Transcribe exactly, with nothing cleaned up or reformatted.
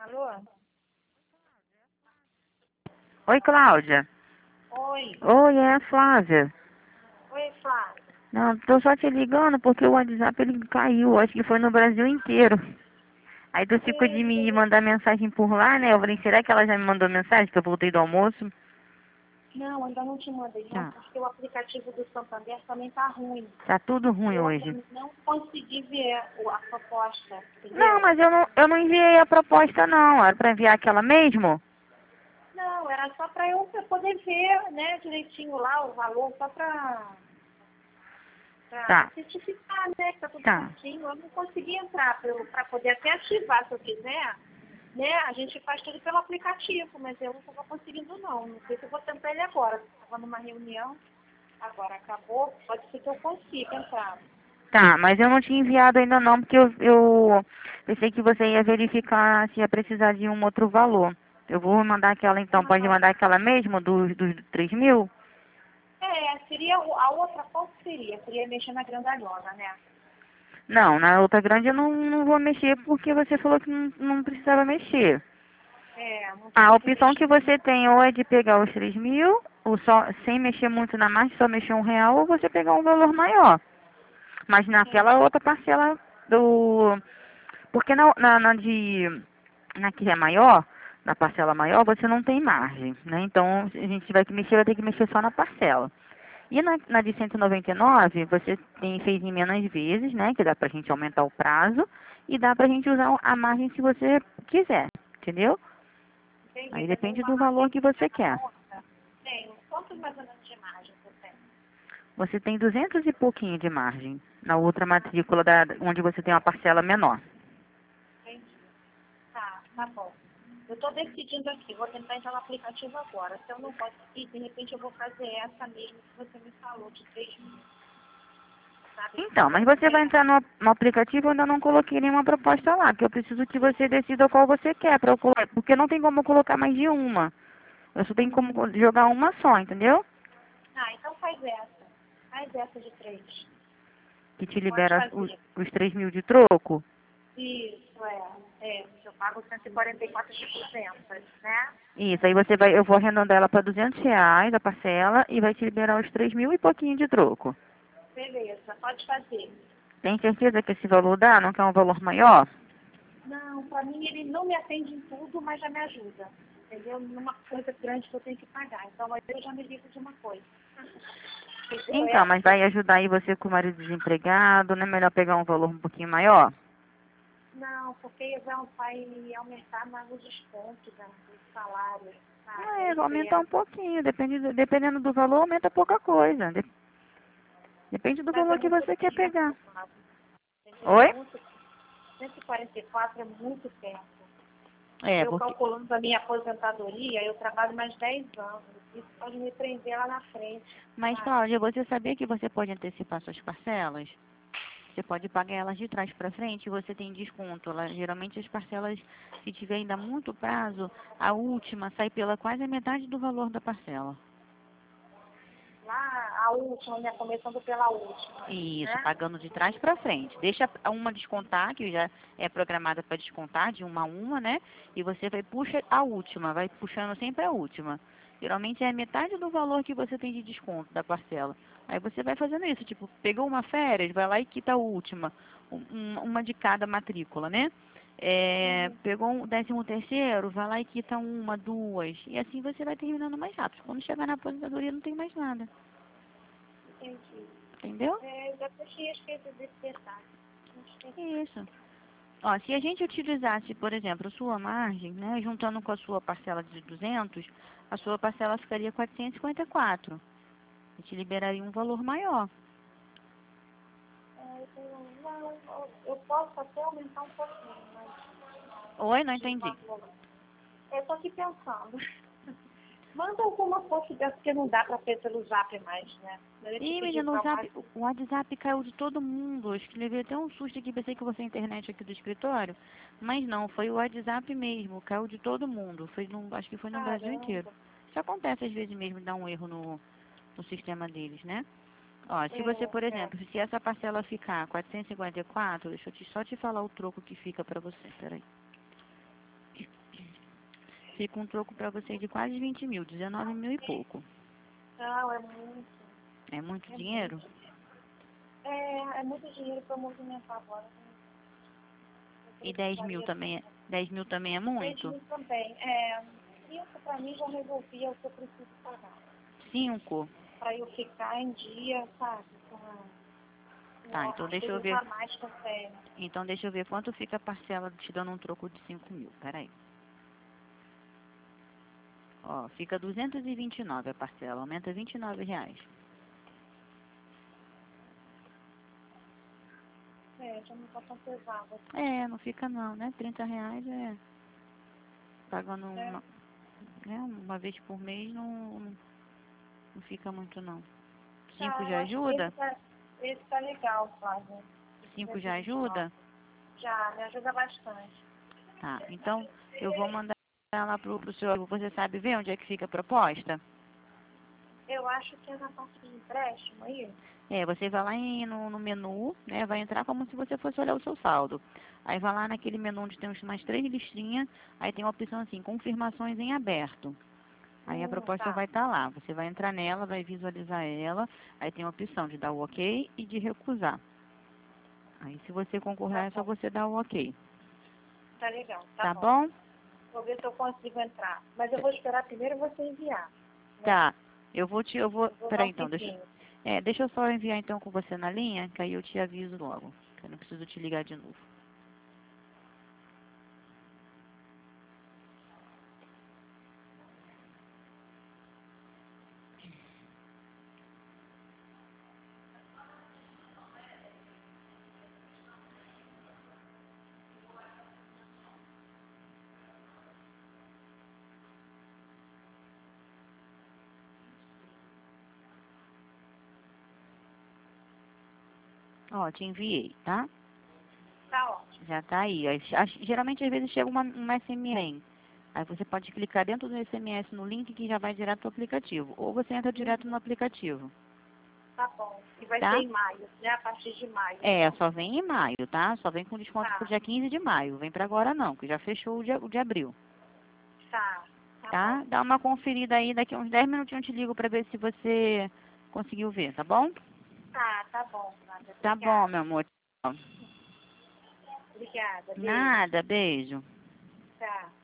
Alô? Oi, Cláudia. Oi. Oi, é a Flávia. Oi, Flávia. Não, tô só te ligando porque o WhatsApp ele caiu, acho que foi no Brasil inteiro. Aí tu ficou de me Eita. mandar mensagem por lá, né? Eu falei, será que ela já me mandou mensagem que eu voltei do almoço? Não, ainda não te mandei não, Tá. porque o aplicativo do Santander também tá ruim. Tá tudo E ruim eu hoje. ainda não consegui ver o- a proposta, Não, entendeu? mas eu não, eu não enviei a proposta não. Era pra enviar aquela mesmo? Não, era só para eu poder ver, né, direitinho lá o valor, só para para Tá, certificar, né, que tá tudo tá. certinho. Eu não consegui entrar para poder até ativar, se eu quiser, né, a gente faz tudo pelo aplicativo, mas eu não estou conseguindo não. Não sei se eu vou tentar ele agora. Estava numa reunião, agora acabou, pode ser que eu consiga entrar. Tá, mas eu não tinha enviado ainda não, porque eu, eu pensei que você ia verificar se ia precisar de um outro valor. Eu vou mandar aquela então, pode Ah, mandar aquela mesmo, dos, dos três mil? é, seria o- a outra qual que seria? Seria mexer na grandalhona, né? Não, na outra grande eu não, não vou mexer porque você falou que não, não precisava mexer. É, não A tinha que opção que mexer. você tem ou é de pegar os três mil, ou só, sem mexer muito na margem, só mexer um real, ou você pegar um valor maior. Mas naquela outra parcela do... Porque na, na, na de... Na que é maior, na parcela maior, você não tem margem, né? Então, se a gente vai que mexer, vai ter que mexer só na parcela. E na, na de cento e noventa e nove, você tem, fez em menos vezes, né? Que dá pra gente aumentar o prazo. E dá pra gente usar a margem se você quiser, entendeu? Entendi, Aí mas tem depende uma do valor margem que você mais quer. alta. Tem. Quantos mais ou menos de margem você tem? Você tem duzentos e pouquinho de margem na outra matrícula da, onde você tem uma parcela menor. Entendi. Tá, tá bom. Eu estou decidindo aqui, vou tentar entrar no aplicativo agora. Se eu não conseguir, de repente eu vou fazer essa mesmo que você me falou, de três mil. Sabe? Então, mas Vou você tentar vai entrar. entrar no, no aplicativo, eu ainda não coloquei nenhuma proposta lá, que eu preciso que você decida qual você quer para eu colocar, porque não tem como eu colocar mais de uma. Eu só tenho como co- Hum. jogar uma só, entendeu? Ah, então faz essa. Faz essa de três. Que te Pode libera os, fazer. os três mil de troco. Isso, é. É, eu pago cento e quarenta e quatro de duzentos, né? Isso, aí você vai, eu vou arredondar ela para duzentos reais a parcela e vai te liberar os três mil e pouquinho de troco. Beleza, pode fazer. Tem certeza que esse valor dá? Não quer um valor maior? Não, para mim ele não me atende em tudo, mas já me ajuda. Entendeu? Numa coisa grande que eu tenho que pagar. Então aí eu já me livro de uma coisa. Entendeu? Então, mas vai Essa. ajudar aí você com o marido desempregado, não é melhor pegar um valor um pouquinho maior? Não, porque vai vai aumentar mais o desconto né, do salário, sabe? É, Aí vai aumentar um pesa. pouquinho, depende do- dependendo do valor, aumenta pouca coisa. De- depende do Mas é valor que muito você quer pegar. tempo, sabe? Entendeu? É Oi? muito cento e quarenta e quatro é muito tempo. É, Eu porque... calculando a minha aposentadoria, eu trabalho mais dez anos. Isso pode me prender lá na frente, Mas, sabe? Cláudia, você sabia que você pode antecipar suas parcelas? Você pode pagar elas de trás para frente e você tem desconto. Ela, geralmente as parcelas, se tiver ainda muito prazo, a última sai pela quase a metade do valor da parcela. Lá, a última, né? Começando pela última, Isso, né? pagando de trás para frente. Deixa uma descontar, que já é programada para descontar, de uma a uma, né? E você vai puxa a última, vai puxando sempre a última. Geralmente é metade do valor que você tem de desconto da parcela. Aí você vai fazendo isso, tipo, pegou uma férias, vai lá e quita a última. Um- um- uma de cada matrícula, né? É, Uhum, pegou um décimo terceiro, vai lá e quita uma, duas. E assim você vai terminando mais rápido. Quando chegar na aposentadoria não tem mais nada. entendi. Entendeu? É, eu já tinha esquecido desse detalhe. Não esqueci. Isso. Ó, se a gente utilizasse, por exemplo, sua margem, né, juntando com a sua parcela de duzentos, a sua parcela ficaria quatrocentos e cinquenta e quatro. A gente liberaria um valor maior. É, eu, tenho- não, eu eu posso até aumentar um pouquinho, mas Oi, não de entendi. valor. Eu tô aqui pensando. Manda alguma coisa dessa, porque não dá pra ter pelo zap mais, né? Eu ia te Ih, pedir menino, o pra zap, mais. o WhatsApp caiu de todo mundo. Acho que levei até um susto aqui, pensei que fosse a internet aqui do escritório. Mas não, foi o WhatsApp mesmo, caiu de todo mundo. Foi no, acho que foi no Brasil inteiro. Caramba. Isso acontece às vezes mesmo, dá um erro no, no sistema deles, né? Ó, se você, por É, é. exemplo, se essa parcela ficar quatrocentos e cinquenta e quatro, deixa eu te, só te falar o troco que fica pra você, peraí. fica um troco para você de quase vinte mil, dezenove mil e pouco. Não, é muito. É muito É dinheiro? muito. É, é muito dinheiro para movimentar agora. Né? E dez mil também, é- dez mil também é dez muito? mil também. É, isso para mim já resolvia o que eu preciso pagar. Cinco? Para eu ficar em dia, sabe? Com, a, com Tá, então as deixa eu coisas ver. a mais também. Então deixa eu ver quanto fica a parcela te dando um troco de cinco mil. Peraí. Ó, fica duzentos e vinte e nove a parcela, aumenta vinte e nove reais. É, já não tá tão pesado. É, não fica não, né? trinta reais é pagando Né? uma, né, uma vez por mês não, não fica muito não. Cinco Tá, eu já acho que esse ajuda? tá, esse tá legal, sabe? Cinco já ajuda? Já, me ajuda bastante. Tá, então eu vou mandar lá pro, pro senhor. Você sabe ver onde é que fica a proposta? Eu acho que é na parte de empréstimo aí. É, você vai lá em, no, no menu, né? Vai entrar como se você fosse olhar o seu saldo. Aí vai lá naquele menu onde tem umas três listrinhas, aí tem uma opção assim, confirmações em aberto. Aí a Hum, proposta tá, vai estar lá. Você vai entrar nela, vai visualizar ela, aí tem a opção de dar o ok e de recusar. Aí se você concordar tá é só bom. você dar o ok. Tá legal, tá, Tá bom. bom? Vou ver se eu consigo entrar. Mas eu vou esperar primeiro você enviar. Né? Tá. Eu vou te, eu vou, Eu vou dar peraí um então, deixa, tempinho. é, deixa eu só enviar então com você na linha, que aí eu te aviso logo. Que eu não preciso te ligar de novo. Ó, te enviei, tá? Tá ótimo. Já tá aí. Aí, a- geralmente às vezes chega uma, um S M S. Aí você pode clicar dentro do S M S no link que já vai direto pro aplicativo. Ou você entra direto no aplicativo, Tá bom. E vai ser tá? em maio, né? A partir de maio. É, Então. só vem em maio, tá? Só vem com desconto pro Tá, dia quinze de maio. Vem pra agora não, que já fechou o de, o de abril, tá. Tá bom. tá? Dá uma conferida aí, daqui uns dez minutinhos eu te ligo pra ver se você conseguiu ver, tá bom? Tá, tá bom, Flávia. Tá bom, Obrigada. meu amor. Obrigada. Beijo. Nada, beijo. Tá.